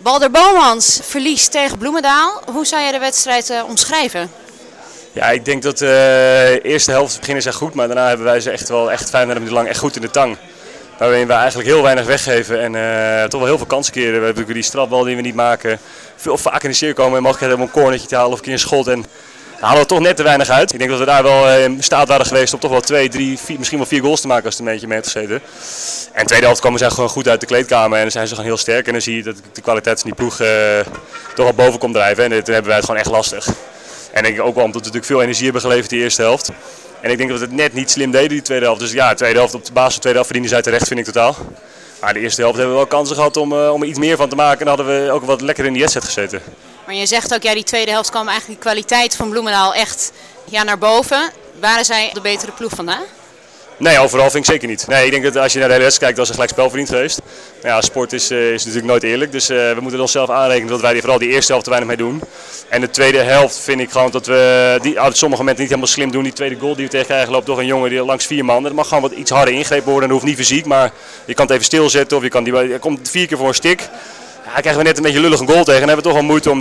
Balder Bomans verliest tegen Bloemendaal. Hoe zou jij de wedstrijd omschrijven? Ja, ik denk dat de eerste helft beginnen ze goed, maar daarna hebben wij ze echt 35 minuten lang echt goed in de tang. Waarin we eigenlijk heel weinig weggeven en toch wel heel veel kansen keren. We hebben die strafbal die we niet maken, veel vaak in de cirkel komen en mogelijkheid hebben om een cornertje te halen of een keer een schot. En daar halen we toch net te weinig uit. Ik denk dat we daar wel in staat waren geweest om toch wel 2, 3, 4, misschien wel 4 goals te maken als het een beetje mee had gezeten. En de tweede helft komen ze gewoon goed uit de kleedkamer en dan zijn ze gewoon heel sterk. En dan zie je dat de kwaliteit van die ploeg toch wel boven komt drijven en toen hebben wij het gewoon echt lastig. En ik denk ook wel omdat we natuurlijk veel energie hebben geleverd in de eerste helft. En ik denk dat we het net niet slim deden die tweede helft. Dus ja, de tweede helft, op de basis van de tweede helft verdienen zij terecht, vind ik totaal. Maar de eerste helft hebben we wel kansen gehad om er iets meer van te maken. En dan hadden we ook wat lekker in die wedstrijd gezeten. Maar je zegt ook, ja, die tweede helft kwam eigenlijk de kwaliteit van Bloemendaal echt naar boven. Waren zij de betere ploeg vandaag? Nee, overal vind ik zeker niet. Nee, ik denk dat als je naar de hele wedstrijd kijkt, was er gelijk spel verdiend geweest. Maar ja, sport is natuurlijk nooit eerlijk. Dus we moeten onszelf aanrekenen dat wij vooral die eerste helft te weinig mee doen. En de tweede helft vind ik gewoon dat we die op sommige momenten niet helemaal slim doen. Die tweede goal die we tegen krijgen loopt toch een jongen die langs 4 man. Dat mag gewoon wat iets harder ingrepen worden. Dat hoeft niet fysiek, maar je kan het even stilzetten of je komt 4 keer voor een stik. Ja, krijgen we net een beetje lullig een goal tegen en hebben we toch wel moeite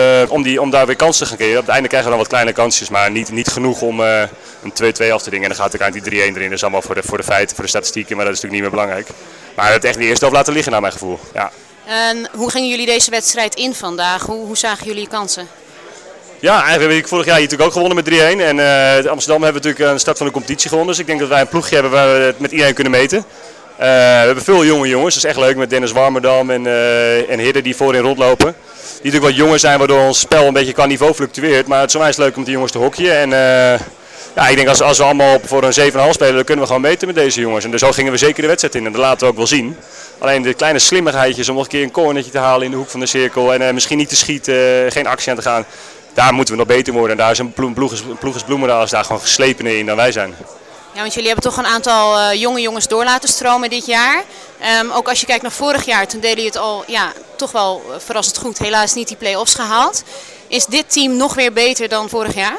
om daar weer kansen te gaan creëren. Op het einde krijgen we dan wat kleine kansjes, maar niet genoeg om een 2-2 af te dingen. En dan gaat er uiteindelijk die 3-1 erin. Dat is allemaal voor de feiten, voor de statistieken, maar dat is natuurlijk niet meer belangrijk. Maar we hebben het echt de eerste helft laten liggen naar mijn gevoel. Ja. En hoe gingen jullie deze wedstrijd in vandaag? Hoe zagen jullie je kansen? Ja, eigenlijk heb ik vorig jaar hier natuurlijk ook gewonnen met 3-1. En Amsterdam hebben we natuurlijk een start van de competitie gewonnen. Dus ik denk dat wij een ploegje hebben waar we het met iedereen kunnen meten. We hebben veel jonge jongens, dat is echt leuk met Dennis Warmerdam en Hidde die voorin rondlopen. Die natuurlijk wat jonger zijn, waardoor ons spel een beetje qua niveau fluctueert. Maar het is onwijs leuk om die jongens te hockeyen. En ja, ik denk als we allemaal voor een 7,5 spelen, dan kunnen we gewoon meten met deze jongens. En dus zo gingen we zeker de wedstrijd in en dat laten we ook wel zien. Alleen de kleine slimmigheidjes om nog een keer een cornertje te halen in de hoek van de cirkel en misschien niet te schieten, geen actie aan te gaan. Daar moeten we nog beter worden. En daar is een ploeg als Bloemendaal daar gewoon geslepener in dan wij zijn. Ja, want jullie hebben toch een aantal jonge jongens door laten stromen dit jaar. Ook als je kijkt naar vorig jaar, toen deden jullie het al toch wel verrassend goed. Helaas niet die play-offs gehaald. Is dit team nog weer beter dan vorig jaar?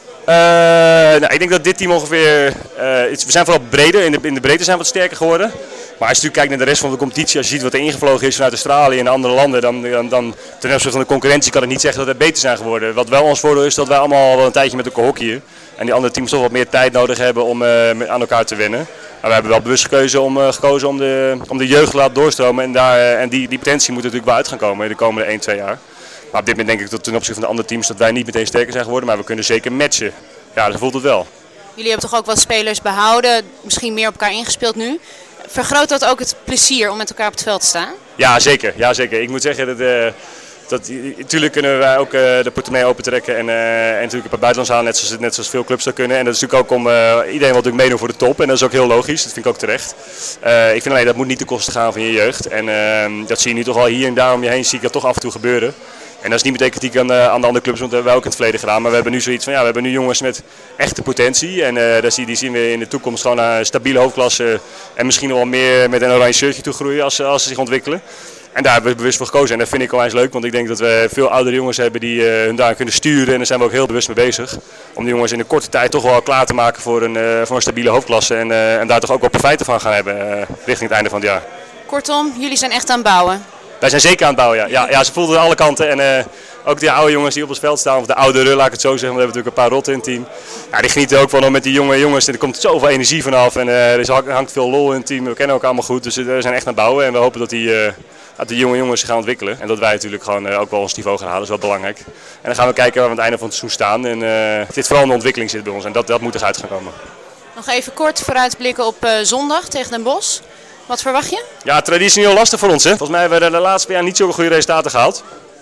Nou, ik denk dat dit team ongeveer... we zijn vooral breder, in de breedte zijn we wat sterker geworden. Maar als je natuurlijk kijkt naar de rest van de competitie, als je ziet wat er ingevlogen is vanuit Australië en andere landen, dan ten opzichte van de concurrentie kan ik niet zeggen dat we beter zijn geworden. Wat wel ons voordeel is dat wij allemaal wel een tijdje met elkaar hockeyen. En die andere teams toch wat meer tijd nodig hebben om aan elkaar te wennen. Maar we hebben wel bewust gekozen om de jeugd te laten doorstromen. En die potentie moet natuurlijk wel uit gaan komen in de komende 1, 2 jaar. Maar op dit moment denk ik dat ten opzichte van de andere teams dat wij niet meteen sterker zijn geworden. Maar we kunnen zeker matchen. Ja, dat voelt het wel. Jullie hebben toch ook wat spelers behouden, misschien meer op elkaar ingespeeld nu. Vergroot dat ook het plezier om met elkaar op het veld te staan? Ja, zeker. Ja, zeker. Ik moet zeggen dat natuurlijk kunnen wij ook de portemonnee opentrekken en natuurlijk een paar buitenlands halen, net zoals veel clubs dat kunnen. En dat is natuurlijk ook om iedereen wil natuurlijk meedoen voor de top en dat is ook heel logisch, dat vind ik ook terecht. Ik vind alleen dat moet niet ten koste gaan van je jeugd en dat zie je nu toch al hier en daar om je heen, zie ik dat toch af en toe gebeuren. En dat is niet meteen kritiek aan de andere clubs, want dat hebben wij ook in het verleden gedaan. Maar we hebben nu zoiets van, ja, we hebben nu jongens met echte potentie. En die zien we in de toekomst gewoon naar een stabiele hoofdklasse. En misschien nog wel meer met een oranje shirtje toe groeien als ze zich ontwikkelen. En daar hebben we bewust voor gekozen. En dat vind ik onwijs leuk, want ik denk dat we veel oudere jongens hebben die hun daar kunnen sturen. En daar zijn we ook heel bewust mee bezig. Om die jongens in een korte tijd toch wel klaar te maken voor een stabiele hoofdklasse. En daar toch ook wel profijten van gaan hebben richting het einde van het jaar. Kortom, jullie zijn echt aan het bouwen. Wij zijn zeker aan het bouwen, ja. Ja, ze voelden aan alle kanten. En ook die oude jongens die op het veld staan, of de ouderen, laat ik het zo zeggen. Want we hebben natuurlijk een paar rotten in het team. Ja, die genieten ook van met die jonge jongens. Er komt zoveel energie vanaf. En er hangt veel lol in het team. We kennen elkaar allemaal goed. Dus we zijn echt aan het bouwen. En we hopen dat die jonge jongens zich gaan ontwikkelen. En dat wij natuurlijk gewoon ook wel ons niveau gaan halen. Dat is wel belangrijk. En dan gaan we kijken waar we aan het einde van het seizoen staan. En dit vooral in de ontwikkeling zit bij ons. En dat moet eruit gaan komen. Nog even kort vooruitblikken op zondag tegen Den Bosch. Wat verwacht je? Ja, traditie is heel lastig voor ons. Hè? Volgens mij hebben we de laatste jaar niet zulke goede resultaten gehaald.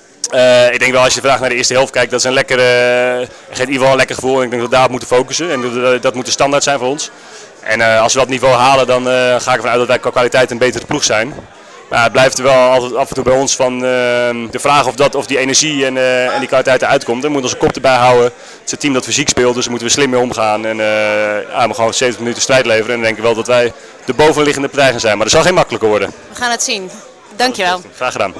Ik denk wel als je vandaag naar de eerste helft kijkt, dat is een lekkere, geeft in ieder geval een lekker gevoel. En ik denk dat we daarop moeten focussen en dat moet de standaard zijn voor ons. En als we dat niveau halen, dan ga ik ervan uit dat wij qua kwaliteit een betere ploeg zijn. Maar het blijft er wel altijd af en toe bij ons van de vraag of die energie en die kwaliteit eruit komt. Dan moeten we onze kop erbij houden. Het is een team dat fysiek speelt, dus daar moeten we slim mee omgaan. En we gewoon 70 minuten strijd leveren. En dan denk ik wel dat wij de bovenliggende partij gaan zijn. Maar dat zal geen makkelijker worden. We gaan het zien. Dankjewel. Graag gedaan.